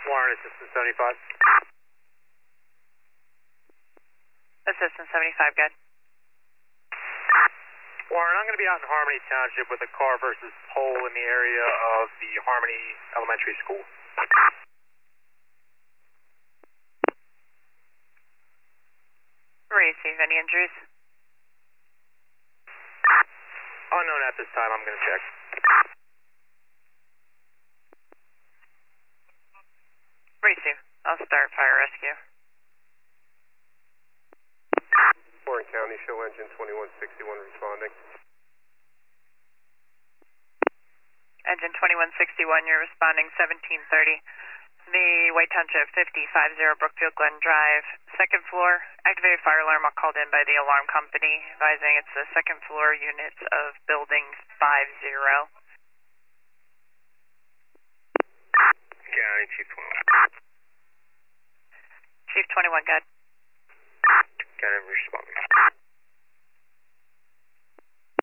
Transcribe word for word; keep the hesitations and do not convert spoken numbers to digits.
Warren, Assistant seventy-five. Assistant seventy-five, good. Warren, I'm going to be out in Harmony Township with a car versus pole in the area of the Harmony Elementary School. Receive any injuries? Unknown at this time, I'm going to check. Receive. I'll start fire rescue. Warren County, show engine twenty-one sixty-one responding. Engine twenty-one sixty-one, you're responding seventeen thirty. The White Township fifty fifty Brookfield Glen Drive, second floor. Activated fire alarm called in by the alarm company, advising it's the second floor units of building five zero. County, Chief twenty-one. Chief twenty-one, good. County, responding.